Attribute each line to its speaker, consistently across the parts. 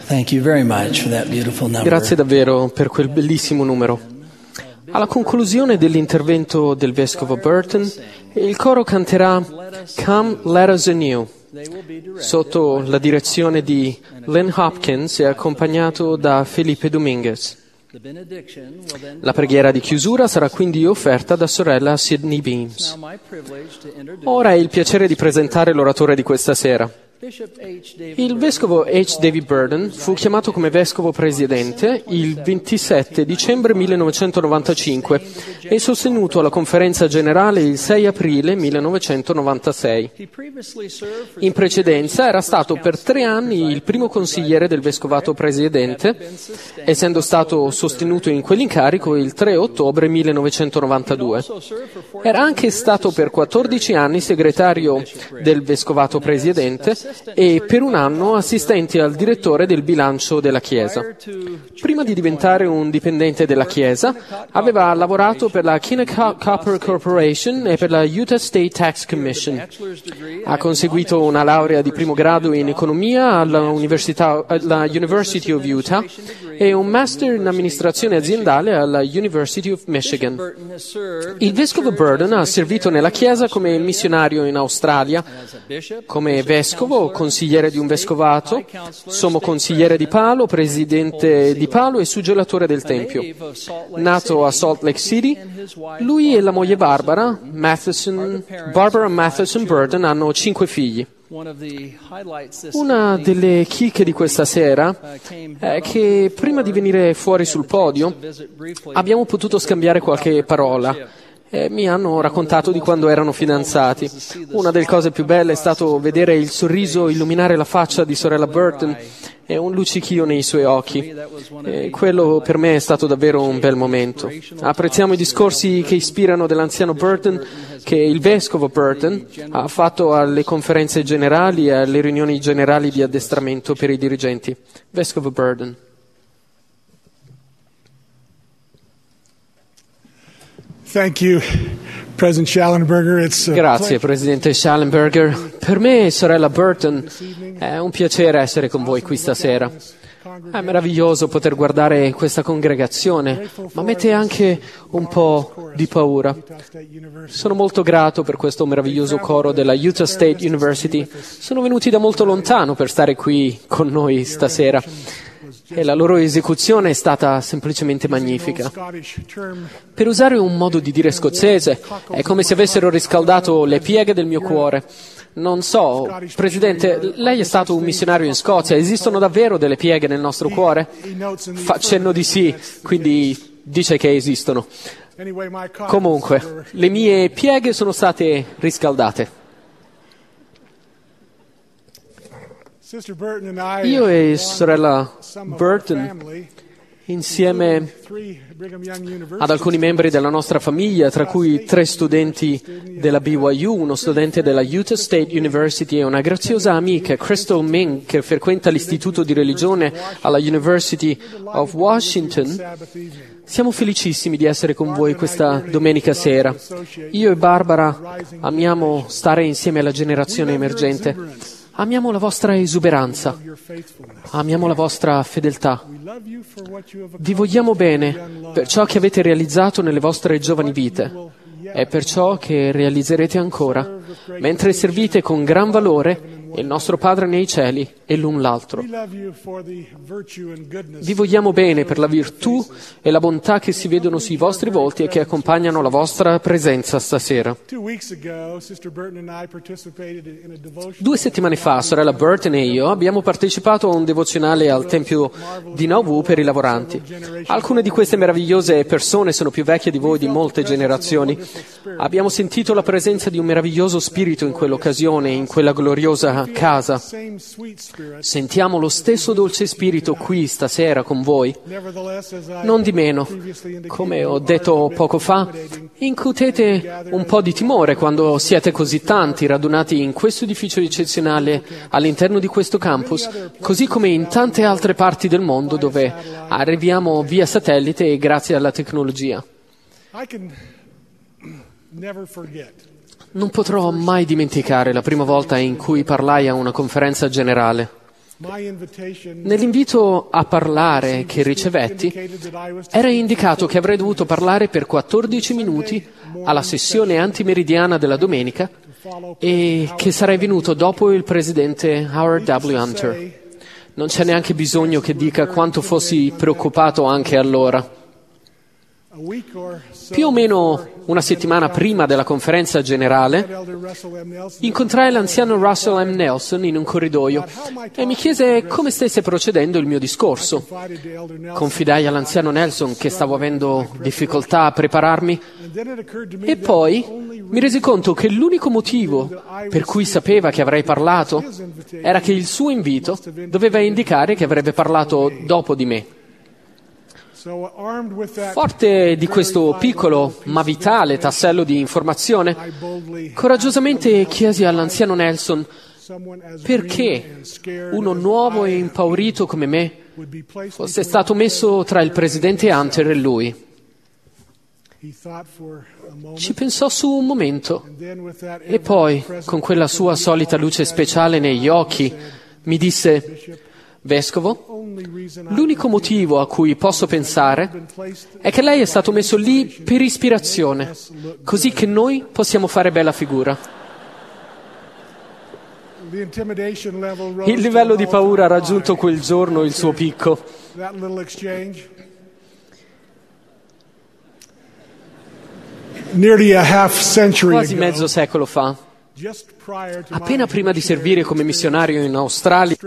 Speaker 1: Thank you very much for that beautiful number.
Speaker 2: Grazie davvero per quel bellissimo numero. Alla conclusione dell'intervento del vescovo Burton, il coro canterà Come Let Us Anew, sotto la direzione di Lynn Hopkins e accompagnato da Felipe Dominguez. La preghiera di chiusura sarà quindi offerta da sorella Sidney Beams. Ora è il piacere di presentare l'oratore di questa sera. Il vescovo H. David Burton fu chiamato come vescovo presidente il 27 dicembre 1995 e sostenuto alla conferenza generale il 6 aprile 1996. In precedenza era stato per 3 anni il primo consigliere del vescovato presidente, essendo stato sostenuto in quell'incarico il 3 ottobre 1992. Era anche stato per 14 anni segretario del vescovato presidente e per 1 anno assistente al direttore del bilancio della Chiesa. Prima di diventare un dipendente della Chiesa, aveva lavorato per la Kennecott Copper Corporation e per la Utah State Tax Commission. Ha conseguito una laurea di primo grado in economia alla University of Utah e un master in amministrazione aziendale alla University of Michigan. Il vescovo Burton ha servito nella Chiesa come missionario in Australia, come vescovo, consigliere di un vescovato, sommo consigliere di Palo, presidente di Palo e suggellatore del Tempio. Nato a Salt Lake City, lui e la moglie Barbara Matheson Burton hanno 5 figli. Una delle chicche di questa sera è che prima di venire fuori sul podio abbiamo potuto scambiare qualche parola. Mi hanno raccontato di quando erano fidanzati. Una delle cose più belle è stato vedere il sorriso illuminare la faccia di sorella Burton e un luccichio nei suoi occhi. Quello per me è stato davvero un bel momento. Apprezziamo i discorsi che ispirano dell'anziano Burton, che il vescovo Burton ha fatto alle conferenze generali e alle riunioni generali di addestramento per i dirigenti. Vescovo Burton.
Speaker 3: Thank you, President Schallenberger.
Speaker 2: Grazie, Presidente Schallenberger. Per me e sorella Burton è un piacere essere con voi qui stasera. È meraviglioso poter guardare questa congregazione, ma mette anche un po' di paura. Sono molto grato per questo meraviglioso coro della Utah State University. Sono venuti da molto lontano per stare qui con noi stasera. E la loro esecuzione è stata semplicemente magnifica. Per usare un modo di dire scozzese, è come se avessero riscaldato le pieghe del mio cuore. Non so, Presidente, lei è stato un missionario in Scozia, esistono davvero delle pieghe nel nostro cuore? Fa cenno di sì, quindi dice che esistono. Comunque, le mie pieghe sono state riscaldate. Io e sorella Burton, insieme ad alcuni membri della nostra famiglia, tra cui 3 studenti della BYU, uno studente della Utah State University e una graziosa amica, Crystal Ming, che frequenta l'istituto di religione alla University of Washington, siamo felicissimi di essere con voi questa domenica sera. Io e Barbara amiamo stare insieme alla generazione emergente. Amiamo la vostra esuberanza, amiamo la vostra fedeltà. Vi vogliamo bene per ciò che avete realizzato nelle vostre giovani vite e per ciò che realizzerete ancora, mentre servite con gran valore il nostro Padre nei cieli e l'un l'altro. Vi vogliamo bene per la virtù e la bontà che si vedono sui vostri volti e che accompagnano la vostra presenza stasera. 2 settimane fa, sorella Burton e io abbiamo partecipato a un devozionale al Tempio di Nauvoo per i lavoranti. Alcune di queste meravigliose persone sono più vecchie di voi di molte generazioni. Abbiamo sentito la presenza di un meraviglioso spirito in quell'occasione, in quella gloriosa casa. Sentiamo lo stesso dolce spirito qui stasera con voi. Non di meno, come ho detto poco fa, incutete un po' di timore quando siete così tanti radunati in questo edificio eccezionale all'interno di questo campus, così come in tante altre parti del mondo dove arriviamo via satellite e grazie alla tecnologia. Non potrò mai dimenticare la prima volta in cui parlai a una conferenza generale. Nell'invito a parlare che ricevetti era indicato che avrei dovuto parlare per 14 minuti alla sessione antimeridiana della domenica e che sarei venuto dopo il presidente Howard W. Hunter. Non c'è neanche bisogno che dica quanto fossi preoccupato anche allora. Più o meno una settimana prima della conferenza generale, incontrai l'anziano Russell M. Nelson in un corridoio e mi chiese come stesse procedendo il mio discorso. Confidai all'anziano Nelson che stavo avendo difficoltà a prepararmi e poi mi resi conto che l'unico motivo per cui sapeva che avrei parlato era che il suo invito doveva indicare che avrebbe parlato dopo di me. Forte di questo piccolo ma vitale tassello di informazione, coraggiosamente chiesi all'anziano Nelson perché uno nuovo e impaurito come me fosse stato messo tra il presidente Hunter e lui. Ci pensò su un momento e poi, con quella sua solita luce speciale negli occhi, mi disse: Vescovo, l'unico motivo a cui posso pensare è che lei è stato messo lì per ispirazione, così che noi possiamo fare bella figura. Il livello di paura ha raggiunto quel giorno il suo picco. Quasi mezzo secolo fa, appena prima di servire come missionario in Australia,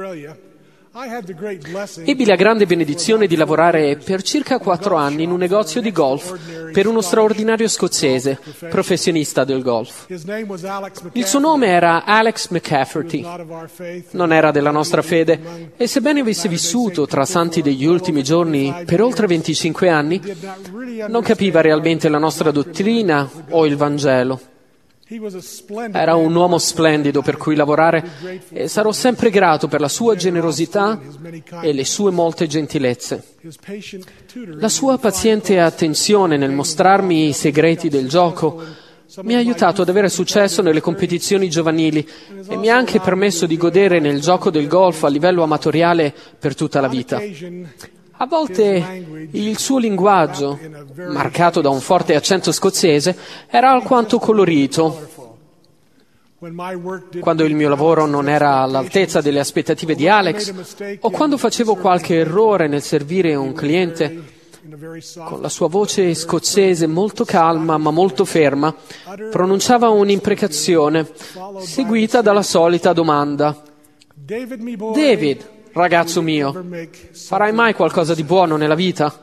Speaker 2: ebbi la grande benedizione di lavorare per circa 4 anni in un negozio di golf per uno straordinario scozzese, professionista del golf. Il suo nome era Alex McCafferty. Non era della nostra fede e sebbene avesse vissuto tra santi degli ultimi giorni per oltre 25 anni, non capiva realmente la nostra dottrina o il Vangelo. Era un uomo splendido per cui lavorare e sarò sempre grato per la sua generosità e le sue molte gentilezze. La sua paziente attenzione nel mostrarmi i segreti del gioco mi ha aiutato ad avere successo nelle competizioni giovanili e mi ha anche permesso di godere nel gioco del golf a livello amatoriale per tutta la vita. A volte il suo linguaggio, marcato da un forte accento scozzese, era alquanto colorito. Quando il mio lavoro non era all'altezza delle aspettative di Alex, o quando facevo qualche errore nel servire un cliente, con la sua voce scozzese molto calma ma molto ferma, pronunciava un'imprecazione, seguita dalla solita domanda: David, ragazzo mio, farai mai qualcosa di buono nella vita?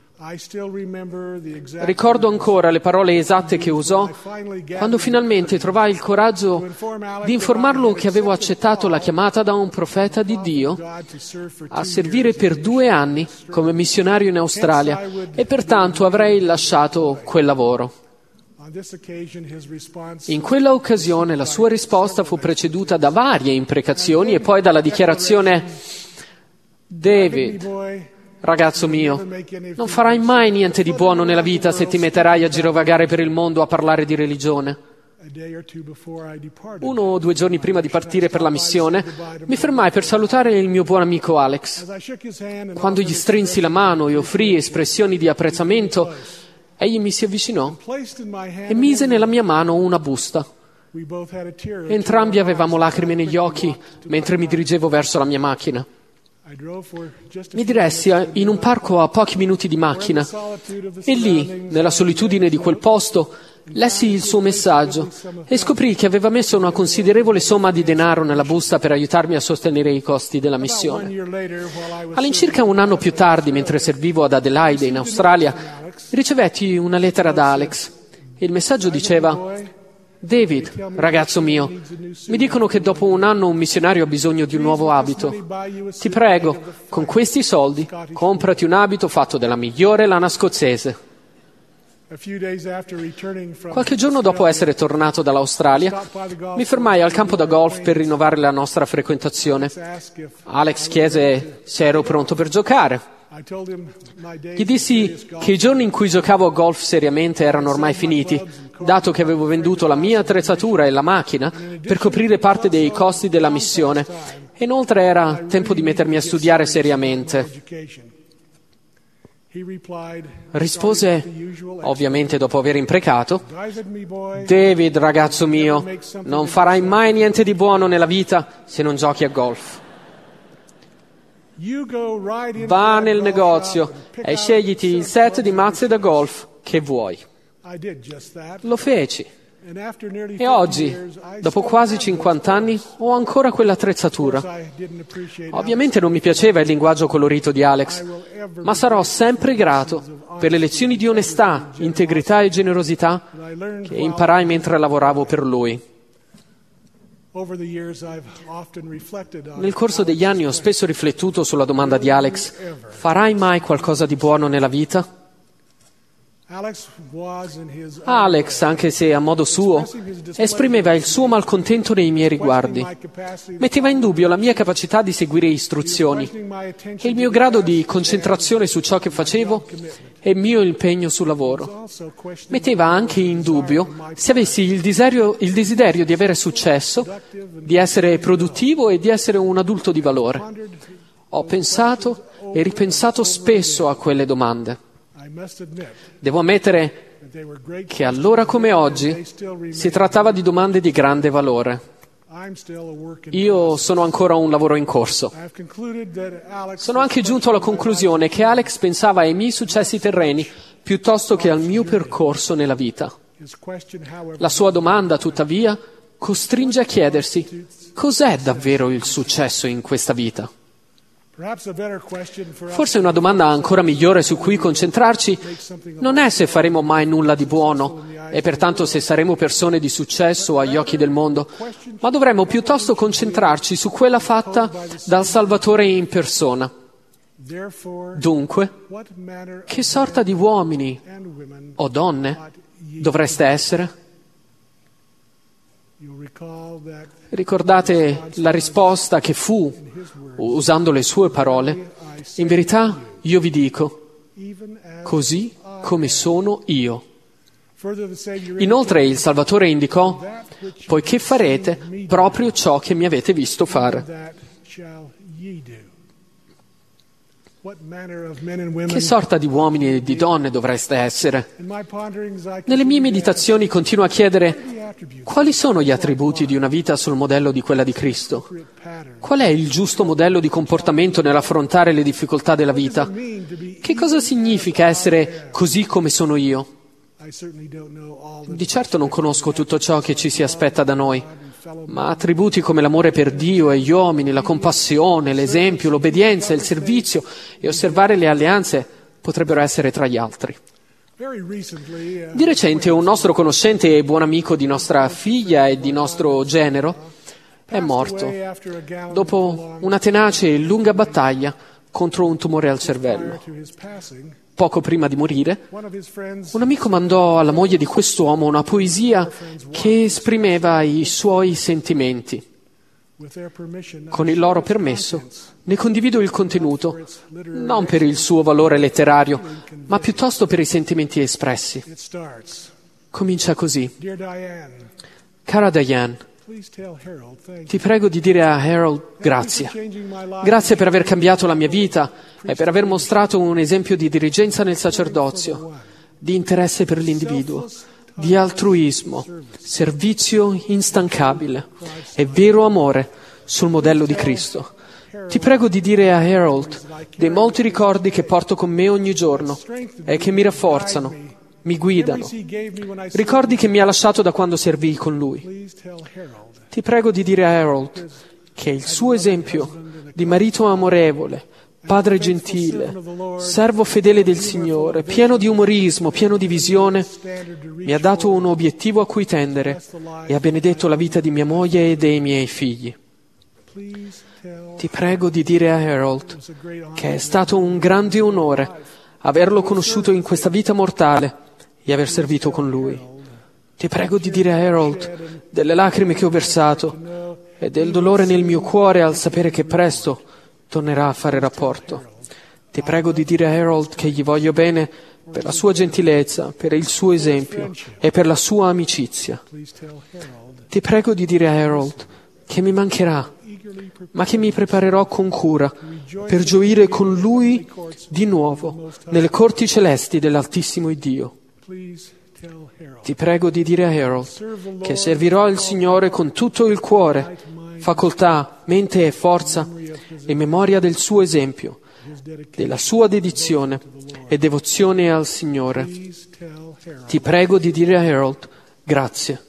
Speaker 2: Ricordo ancora le parole esatte che usò quando finalmente trovai il coraggio di informarlo che avevo accettato la chiamata da un profeta di Dio a servire per 2 anni come missionario in Australia e pertanto avrei lasciato quel lavoro. In quella occasione la sua risposta fu preceduta da varie imprecazioni e poi dalla dichiarazione: David, ragazzo mio, non farai mai niente di buono nella vita se ti metterai a girovagare per il mondo a parlare di religione. 1 o 2 giorni prima di partire per la missione, mi fermai per salutare il mio buon amico Alex. Quando gli strinsi la mano e offrii espressioni di apprezzamento, egli mi si avvicinò e mise nella mia mano una busta. Entrambi avevamo lacrime negli occhi mentre mi dirigevo verso la mia macchina. Mi diressi in un parco a pochi minuti di macchina e lì, nella solitudine di quel posto, lessi il suo messaggio e scoprì che aveva messo una considerevole somma di denaro nella busta per aiutarmi a sostenere i costi della missione. All'incirca 1 anno più tardi, mentre servivo ad Adelaide in Australia, ricevetti una lettera da Alex. Il messaggio diceva: David, ragazzo mio, mi dicono che dopo 1 anno un missionario ha bisogno di un nuovo abito. Ti prego, con questi soldi, comprati un abito fatto della migliore lana scozzese. Qualche giorno dopo essere tornato dall'Australia, mi fermai al campo da golf per rinnovare la nostra frequentazione. Alex chiese se ero pronto per giocare. Gli dissi che i giorni in cui giocavo a golf seriamente erano ormai finiti, dato che avevo venduto la mia attrezzatura e la macchina per coprire parte dei costi della missione Inoltre era tempo di mettermi a studiare seriamente. Rispose, ovviamente dopo aver imprecato: David, ragazzo mio, non farai mai niente di buono nella vita se non giochi a golf. Va nel negozio e scegliti il set di mazze da golf che vuoi. Lo feci. E oggi, dopo quasi 50 anni, ho ancora quell'attrezzatura. Ovviamente non mi piaceva il linguaggio colorito di Alex, ma sarò sempre grato per le lezioni di onestà, integrità e generosità che imparai mentre lavoravo per lui. Nel corso degli anni ho spesso riflettuto sulla domanda di Alex: farai mai qualcosa di buono nella vita? Alex, anche se a modo suo, esprimeva il suo malcontento nei miei riguardi. Metteva in dubbio la mia capacità di seguire istruzioni e il mio grado di concentrazione su ciò che facevo e il mio impegno sul lavoro. Metteva anche in dubbio se avessi il desiderio di avere successo, di essere produttivo e di essere un adulto di valore. Ho pensato e ripensato spesso a quelle domande. Devo ammettere che allora come oggi si trattava di domande di grande valore. Io sono ancora un lavoro in corso. Sono anche giunto alla conclusione che Alex pensava ai miei successi terreni piuttosto che al mio percorso nella vita. La sua domanda, tuttavia, costringe a chiedersi: cos'è davvero il successo in questa vita? Forse una domanda ancora migliore su cui concentrarci non è se faremo mai nulla di buono e pertanto se saremo persone di successo agli occhi del mondo, ma dovremmo piuttosto concentrarci su quella fatta dal Salvatore in persona. Dunque, che sorta di uomini o donne dovreste essere? Ricordate la risposta che fu, usando le sue parole: in verità io vi dico, così come sono io. Inoltre il Salvatore indicò: poiché farete proprio ciò che mi avete visto fare. Che sorta di uomini e di donne dovreste essere? Nelle mie meditazioni continuo a chiedere: quali sono gli attributi di una vita sul modello di quella di Cristo? Qual è il giusto modello di comportamento nell'affrontare le difficoltà della vita? Che cosa significa essere così come sono io? Di certo non conosco tutto ciò che ci si aspetta da noi, ma attributi come l'amore per Dio e gli uomini, la compassione, l'esempio, l'obbedienza, il servizio e osservare le alleanze potrebbero essere tra gli altri. Di recente un nostro conoscente e buon amico di nostra figlia e di nostro genero è morto dopo una tenace e lunga battaglia contro un tumore al cervello. Poco prima di morire, un amico mandò alla moglie di quest'uomo una poesia che esprimeva i suoi sentimenti. Con il loro permesso, ne condivido il contenuto, non per il suo valore letterario, ma piuttosto per i sentimenti espressi. Comincia così. Cara Diane, ti prego di dire a Harold grazie. Grazie per aver cambiato la mia vita e per aver mostrato un esempio di diligenza nel sacerdozio, di interesse per l'individuo, di altruismo, servizio instancabile e vero amore sul modello di Cristo. Ti prego di dire a Harold dei molti ricordi che porto con me ogni giorno e che mi rafforzano, mi guidano, ricordi che mi ha lasciato da quando servii con lui. Ti prego di dire a Harold che il suo esempio di marito amorevole, padre gentile, servo fedele del Signore, pieno di umorismo, pieno di visione, mi ha dato un obiettivo a cui tendere e ha benedetto la vita di mia moglie e dei miei figli. Ti prego di dire a Harold che è stato un grande onore averlo conosciuto in questa vita mortale e aver servito con lui. Ti prego di dire a Harold delle lacrime che ho versato e del dolore nel mio cuore al sapere che presto tornerà a fare rapporto. Ti prego di dire a Harold che gli voglio bene per la sua gentilezza, per il suo esempio e per la sua amicizia. Ti prego di dire a Harold che mi mancherà ma che mi preparerò con cura per gioire con Lui di nuovo nelle corti celesti dell'Altissimo Iddio. Ti prego di dire a Harold che servirò il Signore con tutto il cuore, facoltà, mente e forza, in memoria del suo esempio, della sua dedizione e devozione al Signore. Ti prego di dire a Harold grazie.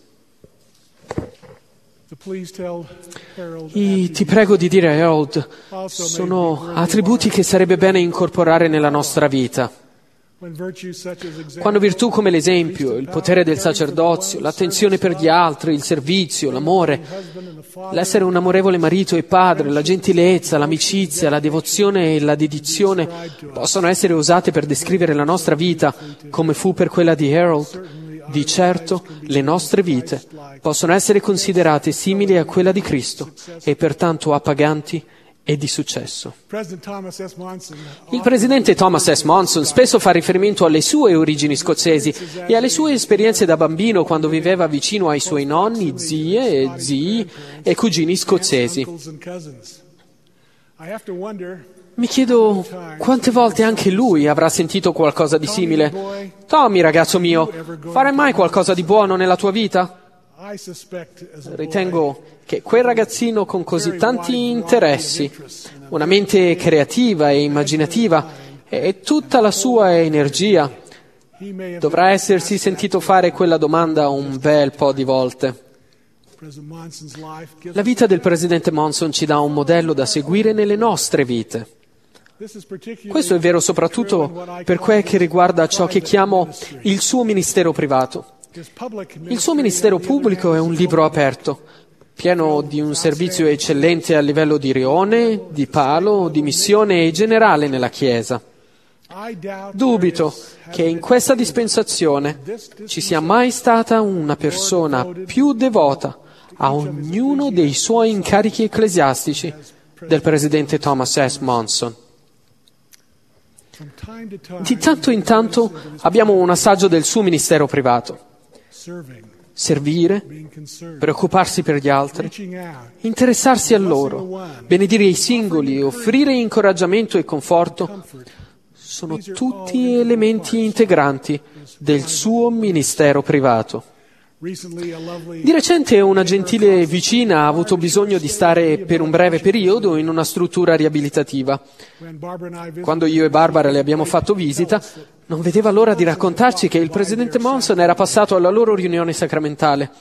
Speaker 2: I ti prego di dire a Harold sono attributi che sarebbe bene incorporare nella nostra vita. Quando virtù come l'esempio, il potere del sacerdozio, l'attenzione per gli altri, il servizio, l'amore, l'essere un amorevole marito e padre, la gentilezza, l'amicizia, la devozione e la dedizione possono essere usate per descrivere la nostra vita come fu per quella di Harold, di certo le nostre vite possono essere considerate simili a quella di Cristo e pertanto appaganti e di successo. Il presidente Thomas S. Monson spesso fa riferimento alle sue origini scozzesi e alle sue esperienze da bambino quando viveva vicino ai suoi nonni, zie e zii e cugini scozzesi. Mi chiedo quante volte anche lui avrà sentito qualcosa di simile. Tommy, ragazzo mio, farai mai qualcosa di buono nella tua vita? Ritengo che quel ragazzino con così tanti interessi, una mente creativa e immaginativa e tutta la sua energia, dovrà essersi sentito fare quella domanda un bel po' di volte. La vita del presidente Monson ci dà un modello da seguire nelle nostre vite. Questo è vero soprattutto per quel che riguarda ciò che chiamo il suo ministero privato. Il suo ministero pubblico è un libro aperto, pieno di un servizio eccellente a livello di rione, di palo, di missione e generale nella Chiesa. Dubito che in questa dispensazione ci sia mai stata una persona più devota a ognuno dei suoi incarichi ecclesiastici del presidente Thomas S. Monson. Di tanto in tanto abbiamo un assaggio del suo ministero privato. Servire, preoccuparsi per gli altri, interessarsi a loro, benedire i singoli, offrire incoraggiamento e conforto, sono tutti elementi integranti del suo ministero privato. Di recente una gentile vicina ha avuto bisogno di stare per un breve periodo in una struttura riabilitativa. Quando io e Barbara le abbiamo fatto visita, non vedeva l'ora di raccontarci che il presidente Monson era passato alla loro riunione sacramentale.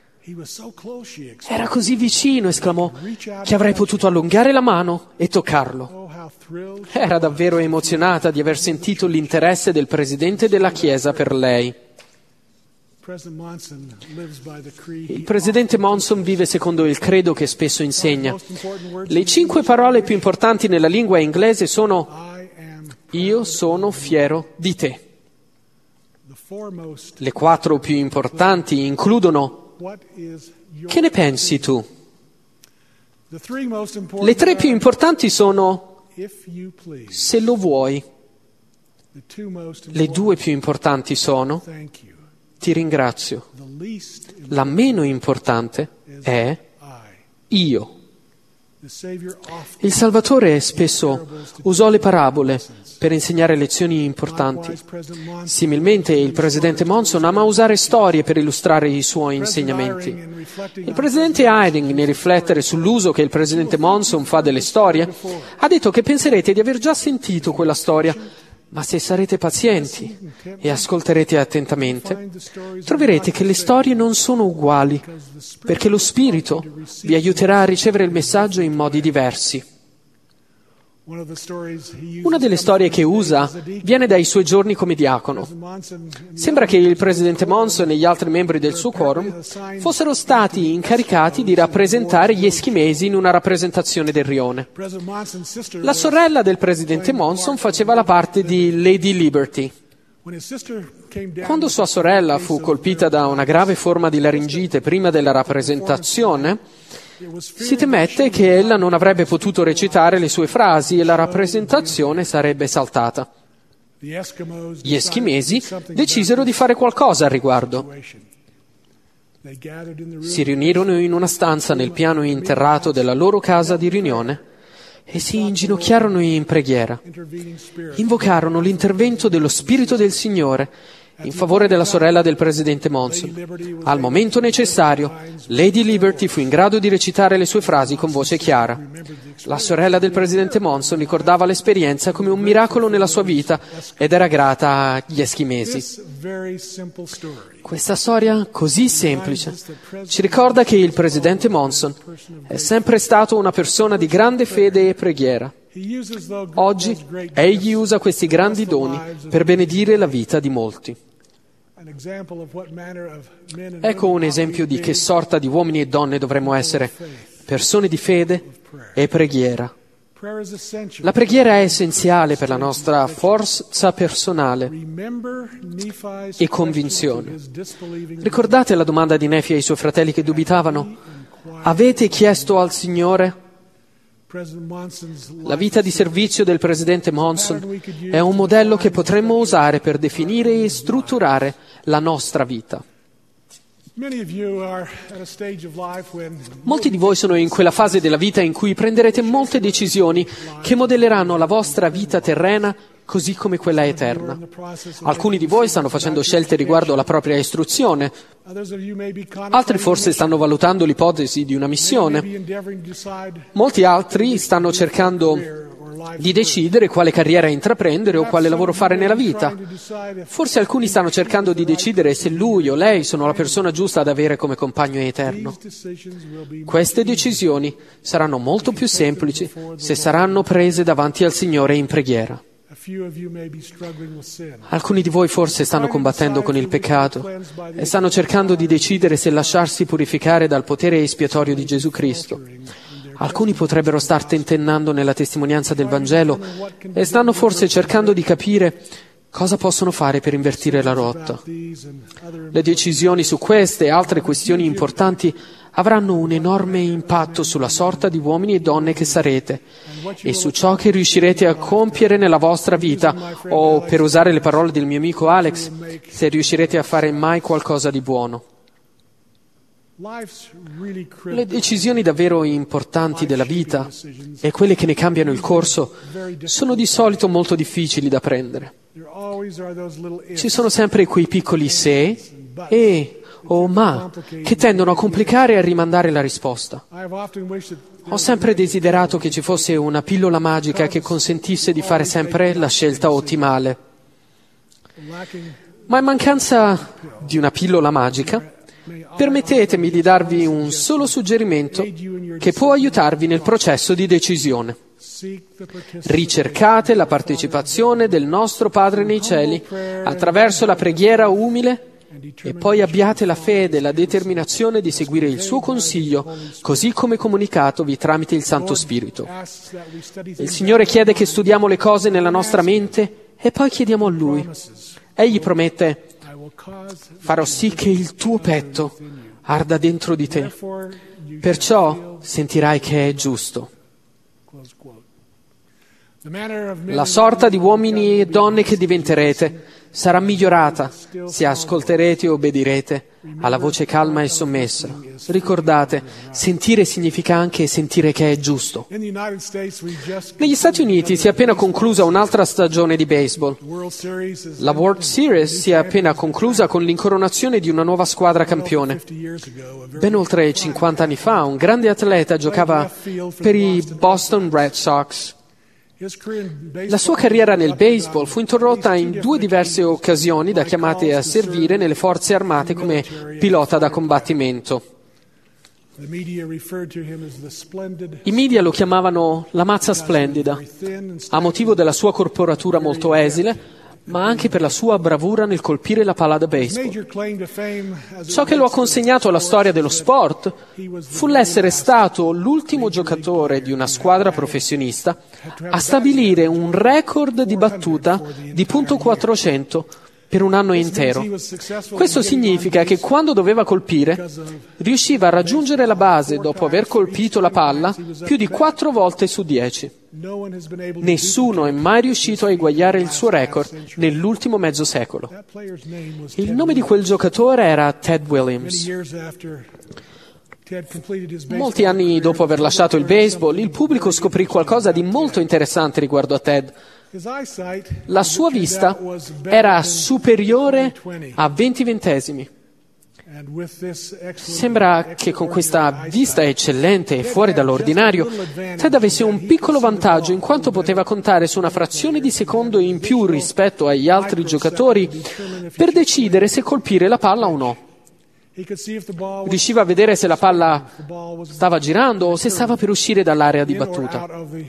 Speaker 2: Era così vicino, esclamò, che avrei potuto allungare la mano e toccarlo. Era davvero emozionata di aver sentito l'interesse del presidente della Chiesa per lei. Il presidente Monson vive secondo il credo che spesso insegna. Le 5 parole più importanti nella lingua inglese sono "Io sono fiero di te". Le 4 più importanti includono "Che ne pensi tu?". Le 3 più importanti sono "Se lo vuoi". Le 2 più importanti sono "Ti ringrazio". La meno importante è "Io". Il Salvatore spesso usò le parabole per insegnare lezioni importanti. Similmente, il presidente Monson ama usare storie per illustrare i suoi insegnamenti. Il presidente Hiding, nel riflettere sull'uso che il presidente Monson fa delle storie, ha detto che penserete di aver già sentito quella storia, ma se sarete pazienti e ascolterete attentamente, troverete che le storie non sono uguali, perché lo Spirito vi aiuterà a ricevere il messaggio in modi diversi. Una delle storie che usa viene dai suoi giorni come diacono. Sembra che il presidente Monson e gli altri membri del suo quorum fossero stati incaricati di rappresentare gli eschimesi in una rappresentazione del rione. La sorella del presidente Monson faceva la parte di Lady Liberty. Quando sua sorella fu colpita da una grave forma di laringite prima della rappresentazione, si temette che ella non avrebbe potuto recitare le sue frasi e la rappresentazione sarebbe saltata. Gli eschimesi decisero di fare qualcosa al riguardo. Si riunirono in una stanza nel piano interrato della loro casa di riunione e si inginocchiarono in preghiera. Invocarono l'intervento dello Spirito del Signore in favore della sorella del presidente Monson. Al momento necessario, Lady Liberty fu in grado di recitare le sue frasi con voce chiara. La sorella del presidente Monson ricordava l'esperienza come un miracolo nella sua vita ed era grata agli eschimesi. Questa storia così semplice ci ricorda che il presidente Monson è sempre stato una persona di grande fede e preghiera. Oggi egli usa questi grandi doni per benedire la vita di molti. Ecco un esempio di che sorta di uomini e donne dovremmo essere: persone di fede e preghiera. La preghiera è essenziale per la nostra forza personale e convinzione. Ricordate la domanda di Nefi ai suoi fratelli che dubitavano? Avete chiesto al Signore? La vita di servizio del presidente Monson è un modello che potremmo usare per definire e strutturare la nostra vita. Molti di voi sono in quella fase della vita in cui prenderete molte decisioni che modelleranno la vostra vita terrena così come quella eterna. Alcuni di voi stanno facendo scelte riguardo alla propria istruzione, altri forse stanno valutando l'ipotesi di una missione, molti altri stanno cercando di decidere quale carriera intraprendere o quale lavoro fare nella vita. Forse alcuni stanno cercando di decidere se lui o lei sono la persona giusta ad avere come compagno eterno. Queste decisioni saranno molto più semplici se saranno prese davanti al Signore in preghiera. Alcuni di voi forse stanno combattendo con il peccato e stanno cercando di decidere se lasciarsi purificare dal potere espiatorio di Gesù Cristo. Alcuni potrebbero star tentennando nella testimonianza del Vangelo e stanno forse cercando di capire cosa possono fare per invertire la rotta. Le decisioni su queste e altre questioni importanti avranno un enorme impatto sulla sorta di uomini e donne che sarete e su ciò che riuscirete a compiere nella vostra vita o, per usare le parole del mio amico Alex, se riuscirete a fare mai qualcosa di buono. Le decisioni davvero importanti della vita e quelle che ne cambiano il corso sono di solito molto difficili da prendere. Ci sono sempre quei piccoli se, e o ma che tendono a complicare e a rimandare la risposta. Ho sempre desiderato che ci fosse una pillola magica che consentisse di fare sempre la scelta ottimale. Ma in mancanza di una pillola magica, permettetemi di darvi un solo suggerimento che può aiutarvi nel processo di decisione. Ricercate la partecipazione del nostro Padre nei cieli attraverso la preghiera umile e poi abbiate la fede e la determinazione di seguire il suo consiglio, così come comunicatovi tramite il Santo Spirito. Il Signore chiede che studiamo le cose nella nostra mente e poi chiediamo a Lui. Egli promette: farò sì che il tuo petto arda dentro di te, perciò sentirai che è giusto. La sorta di uomini e donne che diventerete sarà migliorata se ascolterete e obbedirete alla voce calma e sommessa. Ricordate, sentire significa anche sentire che è giusto. Negli Stati Uniti si è appena conclusa un'altra stagione di baseball. La World Series si è appena conclusa con l'incoronazione di una nuova squadra campione. Ben oltre 50 anni fa, un grande atleta giocava per i Boston Red Sox. La sua carriera nel baseball fu interrotta in 2 diverse occasioni da chiamate a servire nelle forze armate come pilota da combattimento. I media lo chiamavano la mazza splendida, a motivo della sua corporatura molto esile, ma anche per la sua bravura nel colpire la palla da baseball. Ciò che lo ha consegnato alla storia dello sport fu l'essere stato l'ultimo giocatore di una squadra professionista a stabilire un record di battuta di .400 per un anno intero. Questo significa che quando doveva colpire, riusciva a raggiungere la base dopo aver colpito la palla più di 4 volte su 10. Nessuno è mai riuscito a eguagliare il suo record nell'ultimo mezzo secolo. Il nome di quel giocatore era Ted Williams. Molti anni dopo aver lasciato il baseball, il pubblico scoprì qualcosa di molto interessante riguardo a Ted. La sua vista era superiore a 20 ventesimi. Sembra che con questa vista eccellente e fuori dall'ordinario, Ted avesse un piccolo vantaggio in quanto poteva contare su una frazione di secondo in più rispetto agli altri giocatori per decidere se colpire la palla o no. Riusciva a vedere se la palla stava girando o se stava per uscire dall'area di battuta.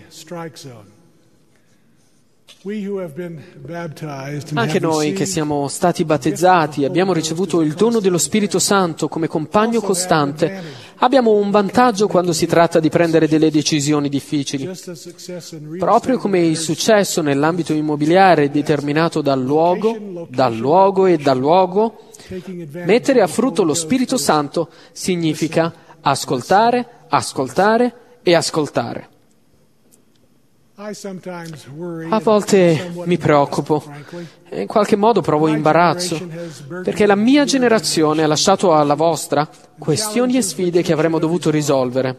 Speaker 2: Anche noi che siamo stati battezzati, abbiamo ricevuto il dono dello Spirito Santo come compagno costante, abbiamo un vantaggio quando si tratta di prendere delle decisioni difficili. Proprio come il successo nell'ambito immobiliare è determinato dal luogo, mettere a frutto lo Spirito Santo significa ascoltare, ascoltare e ascoltare. A volte mi preoccupo e in qualche modo provo imbarazzo, perché la mia generazione ha lasciato alla vostra questioni e sfide che avremmo dovuto risolvere.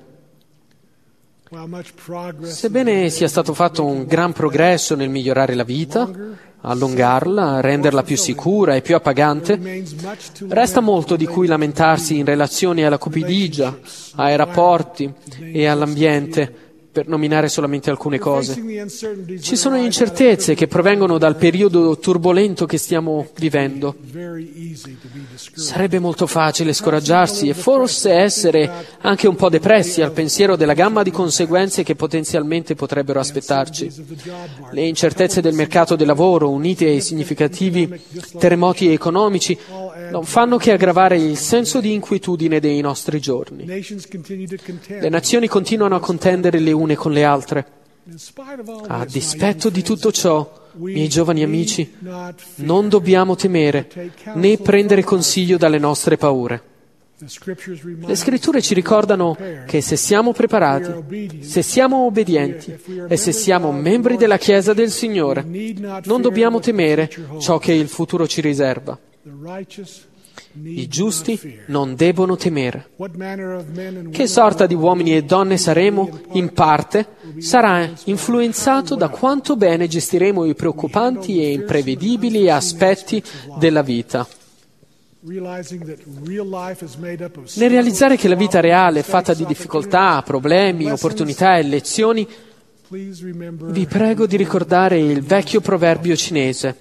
Speaker 2: Sebbene sia stato fatto un gran progresso nel migliorare la vita, allungarla, renderla più sicura e più appagante, resta molto di cui lamentarsi in relazione alla cupidigia, ai rapporti e all'ambiente, per nominare solamente alcune cose. Ci sono incertezze che provengono dal periodo turbolento che stiamo vivendo. Sarebbe molto facile scoraggiarsi e forse essere anche un po' depressi al pensiero della gamma di conseguenze che potenzialmente potrebbero aspettarci. Le incertezze del mercato del lavoro, unite ai significativi terremoti economici, non fanno che aggravare il senso di inquietudine dei nostri giorni. Le nazioni continuano a contendere le une con le altre. A dispetto di tutto ciò, miei giovani amici, non dobbiamo temere né prendere consiglio dalle nostre paure. Le Scritture ci ricordano che se siamo preparati, se siamo obbedienti e se siamo membri della Chiesa del Signore, non dobbiamo temere ciò che il futuro ci riserva. I giusti non debbono temere. Che sorta di uomini e donne saremo, in parte, sarà influenzato da quanto bene gestiremo i preoccupanti e imprevedibili aspetti della vita. Nel realizzare che la vita reale è fatta di difficoltà, problemi, opportunità e lezioni, vi prego di ricordare il vecchio proverbio cinese.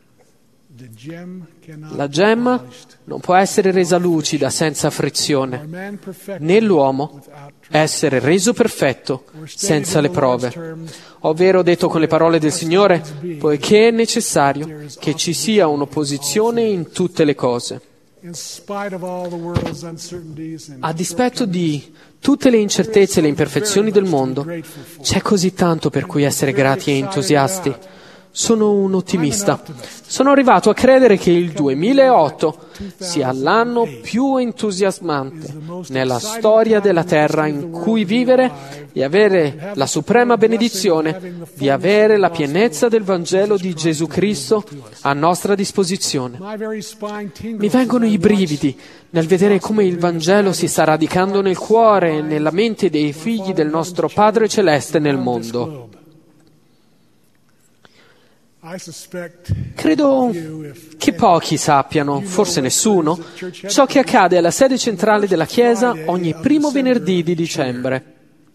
Speaker 2: La gemma non può essere resa lucida senza frizione, né l'uomo essere reso perfetto senza le prove. Ovvero, detto con le parole del Signore, poiché è necessario che ci sia un'opposizione in tutte le cose. A dispetto di tutte le incertezze e le imperfezioni del mondo, c'è così tanto per cui essere grati e entusiasti. Sono un ottimista. Sono arrivato a credere che il 2008 sia l'anno più entusiasmante nella storia della terra in cui vivere e avere la suprema benedizione di avere la pienezza del Vangelo di Gesù Cristo a nostra disposizione. Mi vengono i brividi nel vedere come il Vangelo si sta radicando nel cuore e nella mente dei figli del nostro Padre Celeste nel mondo. Credo che pochi sappiano, forse nessuno, ciò che accade alla sede centrale della Chiesa ogni primo venerdì di dicembre.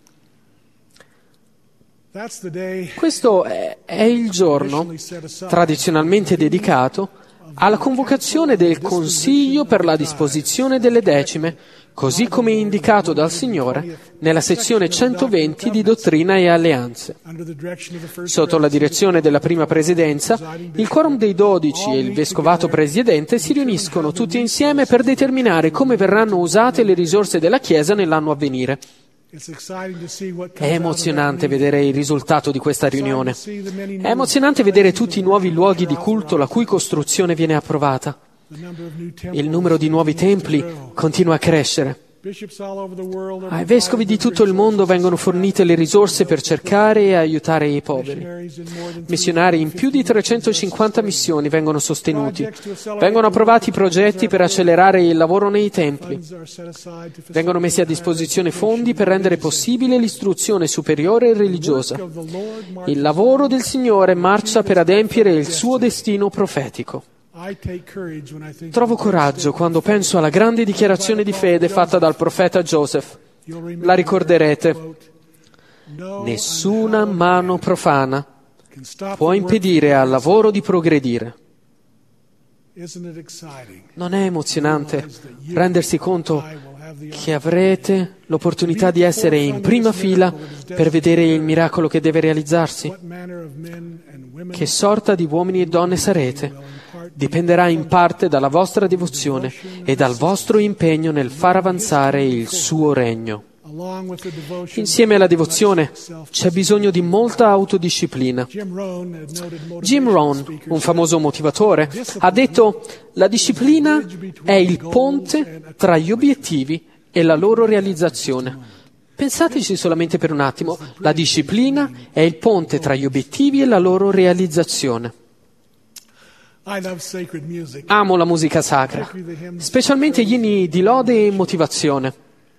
Speaker 2: Questo è il giorno tradizionalmente dedicato alla convocazione del Consiglio per la disposizione delle decime, così come indicato dal Signore nella sezione 120 di Dottrina e Alleanze. Sotto la direzione della prima presidenza, il quorum dei 12 e il vescovato presidente si riuniscono tutti insieme per determinare come verranno usate le risorse della Chiesa nell'anno a venire. È emozionante vedere il risultato di questa riunione. È emozionante vedere tutti i nuovi luoghi di culto la cui costruzione viene approvata. Il numero di nuovi templi continua a crescere. Ai vescovi di tutto il mondo vengono fornite le risorse per cercare e aiutare i poveri. Missionari in più di 350 missioni vengono sostenuti. Vengono approvati progetti per accelerare il lavoro nei templi. Vengono messi a disposizione fondi per rendere possibile l'istruzione superiore e religiosa. Il lavoro del Signore marcia per adempiere il suo destino profetico. Trovo coraggio quando penso alla grande dichiarazione di fede fatta dal profeta Joseph. La ricorderete. Nessuna mano profana può impedire al lavoro di progredire. Non è emozionante rendersi conto che avrete l'opportunità di essere in prima fila per vedere il miracolo che deve realizzarsi? Che sorta di uomini e donne sarete? Dipenderà in parte dalla vostra devozione e dal vostro impegno nel far avanzare il suo regno. Insieme alla devozione c'è bisogno di molta autodisciplina. Jim Rohn, un famoso motivatore, ha detto: la disciplina è il ponte tra gli obiettivi e la loro realizzazione. Pensateci solamente per un attimo, la disciplina è il ponte tra gli obiettivi e la loro realizzazione. Amo la musica sacra, specialmente gli inni di lode e motivazione.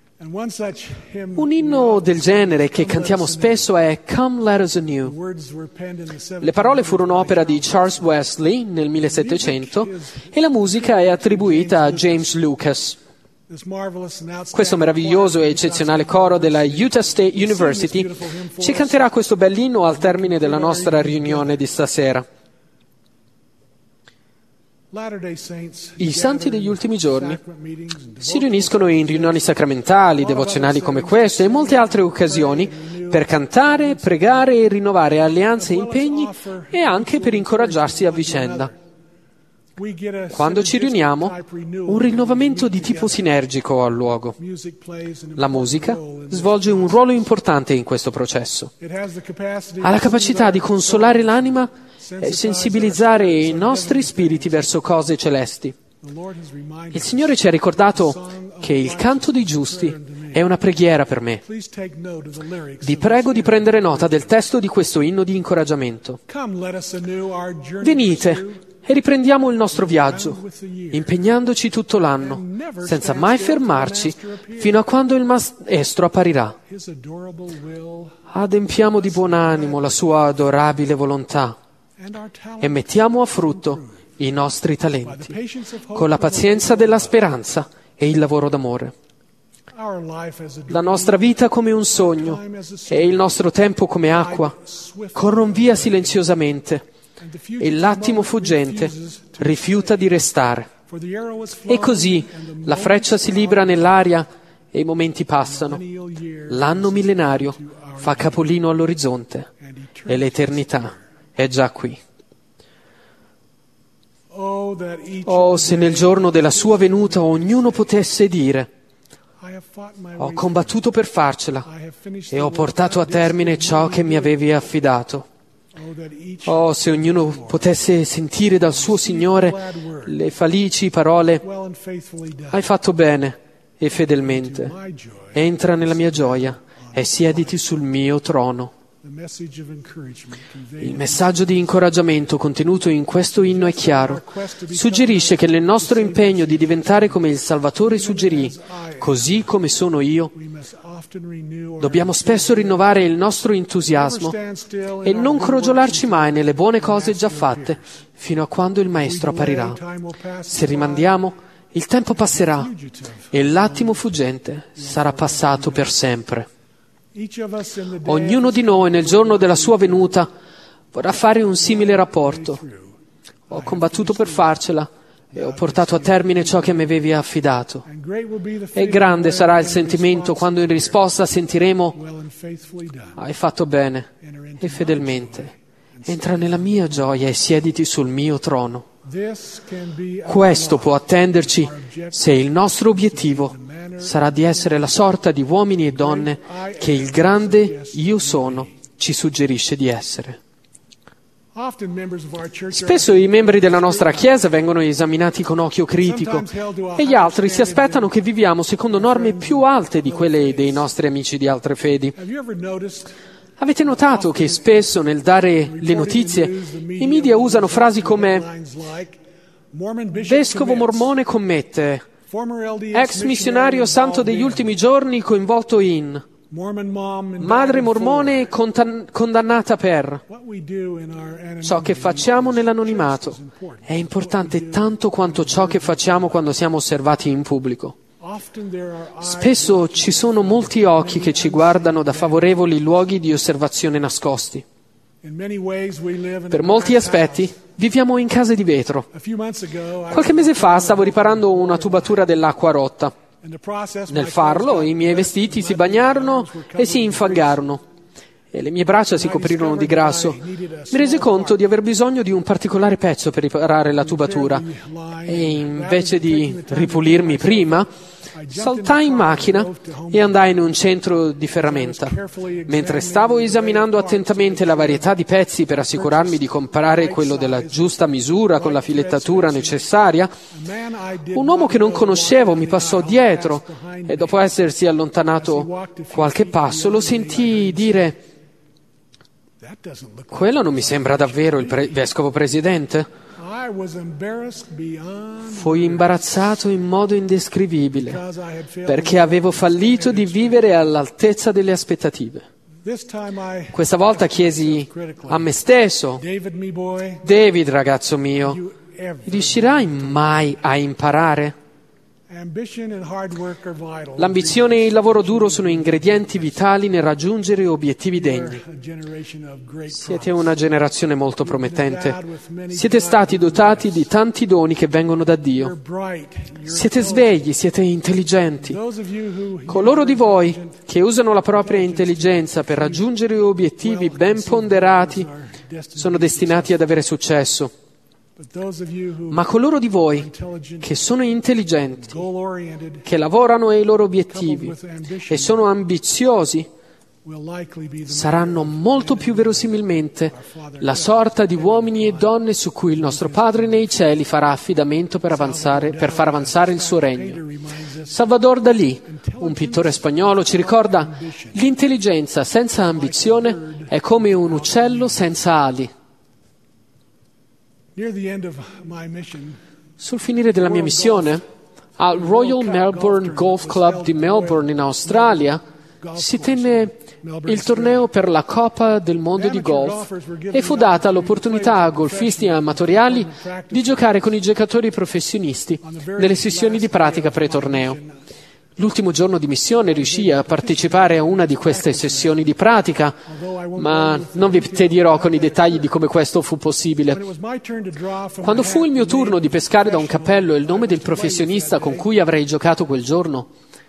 Speaker 2: Un inno del genere che cantiamo spesso è Come Let Us Anew. Le parole furono opera di Charles Wesley nel 1700 e la musica è attribuita a James Lucas. Questo meraviglioso e eccezionale coro della Utah State University ci canterà questo bell'inno al termine della nostra riunione di stasera. I santi degli ultimi giorni si riuniscono in riunioni sacramentali, devozionali come queste e molte altre occasioni per cantare, pregare e rinnovare alleanze e impegni e anche per incoraggiarsi a vicenda. Quando ci riuniamo, un rinnovamento di tipo sinergico ha luogo. La musica svolge un ruolo importante in questo processo. Ha la capacità di consolare l'anima e sensibilizzare i nostri spiriti verso cose celesti. Il Signore ci ha ricordato che il canto dei giusti è una preghiera per me. Vi prego di prendere nota del testo di questo inno di incoraggiamento. Venite e riprendiamo il nostro viaggio, impegnandoci tutto l'anno, senza mai fermarci, fino a quando il Maestro apparirà. Adempiamo di buon animo la sua adorabile volontà e mettiamo a frutto i nostri talenti, con la pazienza della speranza e il lavoro d'amore. La nostra vita come un sogno e il nostro tempo come acqua corrono via silenziosamente e l'attimo fuggente rifiuta di restare. E così la freccia si libra nell'aria e i momenti passano. L'anno millenario fa capolino all'orizzonte e l'eternità è già qui. Oh, se nel giorno della sua venuta ognuno potesse dire: ho combattuto per farcela e ho portato a termine ciò che mi avevi affidato. Oh, se ognuno potesse sentire dal suo Signore le felici parole: hai fatto bene e fedelmente, entra nella mia gioia e siediti sul mio trono. Il messaggio di incoraggiamento contenuto in questo inno è chiaro. Suggerisce che nel nostro impegno di diventare come il Salvatore suggerì, così come sono io, dobbiamo spesso rinnovare il nostro entusiasmo e non crogiolarci mai nelle buone cose già fatte fino a quando il Maestro apparirà. Se rimandiamo, il tempo passerà e l'attimo fuggente sarà passato per sempre. Ognuno di noi nel giorno della sua venuta vorrà fare un simile rapporto. Ho combattuto per farcela e ho portato a termine ciò che mi avevi affidato. E grande sarà il sentimento quando in risposta sentiremo: hai fatto bene e fedelmente, entra nella mia gioia e siediti sul mio trono. Questo può attenderci se il nostro obiettivo sarà di essere la sorta di uomini e donne che il grande Io Sono ci suggerisce di essere. Spesso i membri della nostra Chiesa vengono esaminati con occhio critico e gli altri si aspettano che viviamo secondo norme più alte di quelle dei nostri amici di altre fedi. Avete notato che spesso nel dare le notizie i media usano frasi come vescovo mormone commette, ex missionario santo degli ultimi giorni coinvolto in, madre mormone condannata per. Ciò che facciamo nell'anonimato è importante tanto quanto ciò che facciamo quando siamo osservati in pubblico. Spesso ci sono molti occhi che ci guardano da favorevoli luoghi di osservazione nascosti. Per molti aspetti viviamo in case di vetro. Qualche mese fa stavo riparando una tubatura dell'acqua rotta. Nel farlo i miei vestiti si bagnarono e si infangarono e le mie braccia si coprirono di grasso. Mi resi conto di aver bisogno di un particolare pezzo per riparare la tubatura e invece di ripulirmi prima, saltai in macchina e andai in un centro di ferramenta. Mentre stavo esaminando attentamente la varietà di pezzi per assicurarmi di comprare quello della giusta misura con la filettatura necessaria, un uomo che non conoscevo mi passò dietro e dopo essersi allontanato qualche passo lo sentii dire: quello non mi sembra davvero il vescovo presidente. Fui imbarazzato in modo indescrivibile perché avevo fallito di vivere all'altezza delle aspettative. Questa volta chiesi a me stesso: David, ragazzo mio, riuscirai mai a imparare? L'ambizione e il lavoro duro sono ingredienti vitali nel raggiungere obiettivi degni. Siete una generazione molto promettente. Siete stati dotati di tanti doni che vengono da Dio. Siete svegli, siete intelligenti. Coloro di voi che usano la propria intelligenza per raggiungere obiettivi ben ponderati sono destinati ad avere successo. Ma coloro di voi che sono intelligenti, che lavorano ai loro obiettivi e sono ambiziosi, saranno molto più verosimilmente la sorta di uomini e donne su cui il nostro Padre nei cieli farà affidamento per far avanzare il suo regno. Salvador Dalí, un pittore spagnolo, ci ricorda: l'intelligenza senza ambizione è come un uccello senza ali. Sul finire della mia missione, al Royal Melbourne Golf Club di Melbourne in Australia, si tenne il torneo per la Coppa del Mondo di golf e fu data l'opportunità a golfisti amatoriali di giocare con i giocatori professionisti nelle sessioni di pratica pre-torneo. L'ultimo giorno di missione riuscii a partecipare a una di queste sessioni di pratica, ma non vi tedierò con i dettagli di come questo fu possibile. Quando fu il mio turno di pescare da un cappello il nome del professionista con cui avrei giocato quel giorno,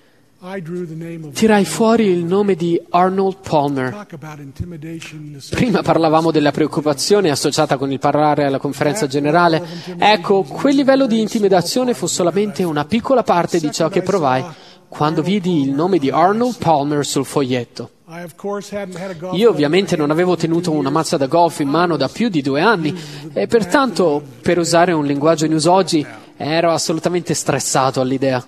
Speaker 2: tirai fuori il nome di Arnold Palmer. Prima parlavamo della preoccupazione associata con il parlare alla conferenza generale. Ecco, quel livello di intimidazione fu solamente una piccola parte di ciò che provai quando vidi il nome di Arnold Palmer sul foglietto. Io ovviamente non avevo tenuto una mazza da golf in mano da più di 2 anni e pertanto, per usare un linguaggio in uso oggi, ero assolutamente stressato all'idea.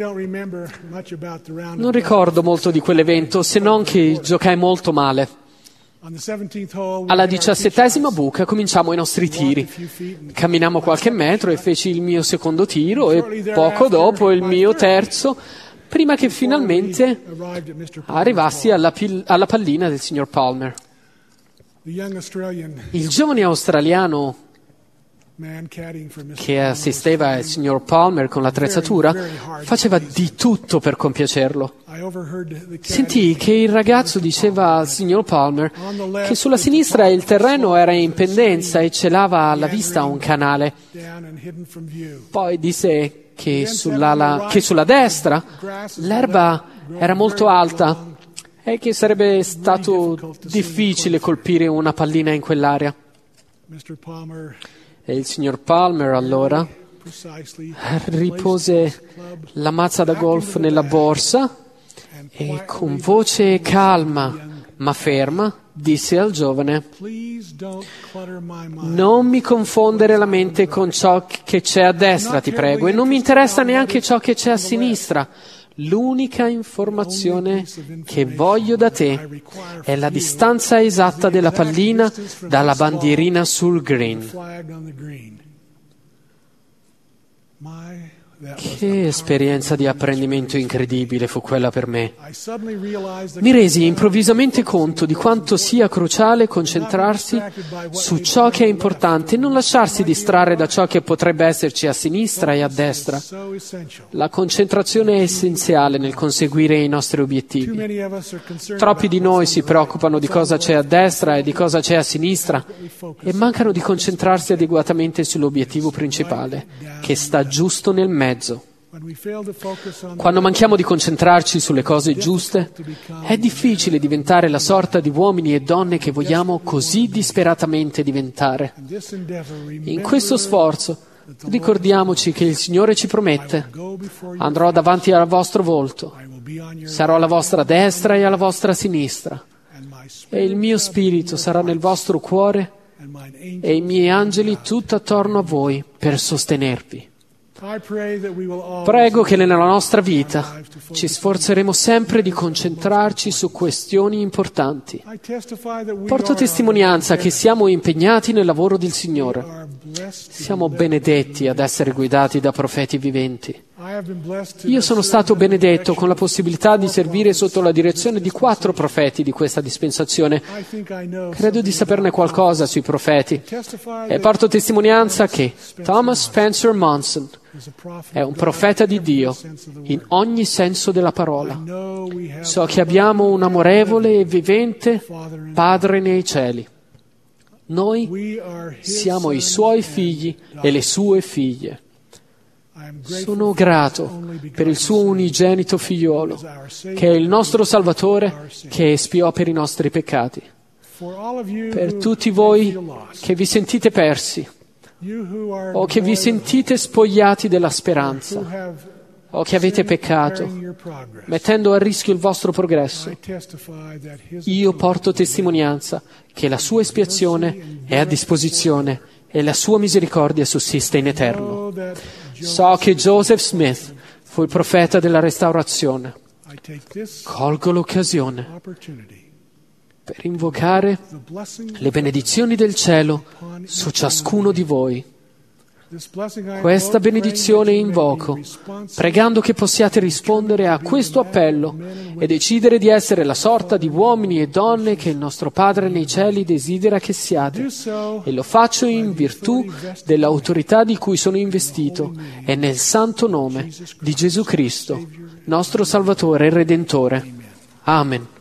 Speaker 2: Non ricordo molto di quell'evento, se non che giocai molto male. Alla 17ª buca cominciamo i nostri tiri. Camminammo qualche metro e feci il mio secondo tiro e poco dopo il mio terzo, prima che finalmente arrivassi alla pallina del signor Palmer. Il giovane australiano che assisteva il signor Palmer con l'attrezzatura faceva di tutto per compiacerlo. Sentii che il ragazzo diceva al signor Palmer che sulla sinistra il terreno era in pendenza e celava alla vista un canale. Poi disse che sulla destra l'erba era molto alta e che sarebbe stato difficile colpire una pallina in quell'area. E il signor Palmer allora ripose la mazza da golf nella borsa e con voce calma, Ma ferma, disse al giovane,
Speaker 3: Please don't clutter my mind.
Speaker 2: non mi confondere la mente con ciò che c'è a destra, ti prego, e non mi interessa neanche ciò che c'è a sinistra. L'unica informazione che voglio da te è la distanza esatta della pallina dalla bandierina sul green.
Speaker 3: Flag on the green.
Speaker 2: Che esperienza di apprendimento incredibile fu quella per me.
Speaker 3: I suddenly realized that
Speaker 2: Mi resi improvvisamente conto di quanto sia cruciale concentrarsi su ciò che è importante e non lasciarsi distrarre da ciò che potrebbe esserci a sinistra e a destra.
Speaker 3: so essential.
Speaker 2: La concentrazione è essenziale nel conseguire i nostri
Speaker 3: Too
Speaker 2: obiettivi.
Speaker 3: many of us are concerned
Speaker 2: Troppi di
Speaker 3: about
Speaker 2: noi
Speaker 3: what's
Speaker 2: si
Speaker 3: on the right,
Speaker 2: preoccupano di
Speaker 3: what's on
Speaker 2: cosa
Speaker 3: the
Speaker 2: c'è a
Speaker 3: left.
Speaker 2: destra e di cosa c'è a sinistra e mancano di concentrarsi adeguatamente sull'obiettivo principale, che sta giusto nel mezzo.
Speaker 3: When we fail to focus on
Speaker 2: Quando manchiamo di concentrarci sulle cose giuste, è difficile diventare la sorta di uomini e donne che vogliamo così disperatamente diventare.
Speaker 3: this endeavor,
Speaker 2: In questo sforzo, ricordiamoci che il Signore ci promette: andrò davanti al vostro volto,
Speaker 3: I will be on your
Speaker 2: sarò alla vostra destra e alla vostra sinistra,
Speaker 3: and my spirit
Speaker 2: e il mio spirito sarà nel vostro cuore
Speaker 3: and mine angel.
Speaker 2: e i miei angeli tutto attorno a voi per sostenervi.
Speaker 3: I pray that we will all
Speaker 2: Prego che nella nostra vita ci sforzeremo sempre di concentrarci su questioni importanti.
Speaker 3: I testify that we
Speaker 2: Porto
Speaker 3: are
Speaker 2: testimonianza che siamo impegnati nel lavoro del Signore.
Speaker 3: are blessed.
Speaker 2: Siamo benedetti ad essere guidati da profeti viventi.
Speaker 3: I have been blessed to
Speaker 2: Io sono
Speaker 3: serve
Speaker 2: stato
Speaker 3: in the
Speaker 2: benedetto con la
Speaker 3: direction
Speaker 2: possibilità di servire sotto la direzione di 4 profeti di questa dispensazione.
Speaker 3: I think I know
Speaker 2: Credo di
Speaker 3: something
Speaker 2: saperne
Speaker 3: about
Speaker 2: qualcosa sui profeti
Speaker 3: testify
Speaker 2: e
Speaker 3: that
Speaker 2: porto testimonianza che Thomas Spencer Monson
Speaker 3: is a prophet
Speaker 2: è
Speaker 3: of
Speaker 2: un
Speaker 3: God
Speaker 2: profeta di
Speaker 3: in every
Speaker 2: Dio
Speaker 3: sense of the
Speaker 2: in
Speaker 3: word.
Speaker 2: ogni senso della
Speaker 3: I
Speaker 2: parola.
Speaker 3: know we have
Speaker 2: So che abbiamo un amorevole e vivente
Speaker 3: Father in
Speaker 2: Padre nei cieli. Noi
Speaker 3: we are his
Speaker 2: siamo i
Speaker 3: sons
Speaker 2: suoi
Speaker 3: and
Speaker 2: figli e
Speaker 3: daughters.
Speaker 2: le sue figlie.
Speaker 3: I am grateful
Speaker 2: Sono
Speaker 3: for
Speaker 2: grato
Speaker 3: his only begotten
Speaker 2: per il suo
Speaker 3: Son,
Speaker 2: unigenito figliolo,
Speaker 3: who is our Savior,
Speaker 2: che è il nostro Salvatore,
Speaker 3: our Savior.
Speaker 2: che espiò per i nostri peccati.
Speaker 3: For all of you
Speaker 2: Per
Speaker 3: who
Speaker 2: tutti
Speaker 3: may
Speaker 2: voi
Speaker 3: feel lost,
Speaker 2: che vi sentite persi
Speaker 3: you who are
Speaker 2: o che vi
Speaker 3: devoid of
Speaker 2: sentite spogliati della
Speaker 3: hope, who
Speaker 2: speranza
Speaker 3: have
Speaker 2: o che avete
Speaker 3: sinned,
Speaker 2: peccato,
Speaker 3: impairing your progress,
Speaker 2: mettendo a rischio il vostro progresso.
Speaker 3: I testify that his
Speaker 2: Io porto testimonianza che la sua espiazione è a disposizione e la sua misericordia sussiste in eterno.
Speaker 3: know that
Speaker 2: So che Joseph Smith fu il profeta della restaurazione.
Speaker 3: I take this
Speaker 2: Colgo l'occasione
Speaker 3: opportunity,
Speaker 2: per invocare
Speaker 3: the blessing
Speaker 2: le benedizioni del cielo su ciascuno di voi.
Speaker 3: this blessing I
Speaker 2: Questa
Speaker 3: invoke, praying
Speaker 2: benedizione
Speaker 3: that you may be
Speaker 2: invoco,
Speaker 3: responsive
Speaker 2: pregando che possiate rispondere a questo appello e decidere di essere la sorta di uomini e donne che il nostro Padre nei cieli desidera che siate.
Speaker 3: do so
Speaker 2: E lo faccio in virtù dell'autorità di cui sono investito e nel santo nome di Gesù Cristo, nostro Salvatore e Redentore. Amen.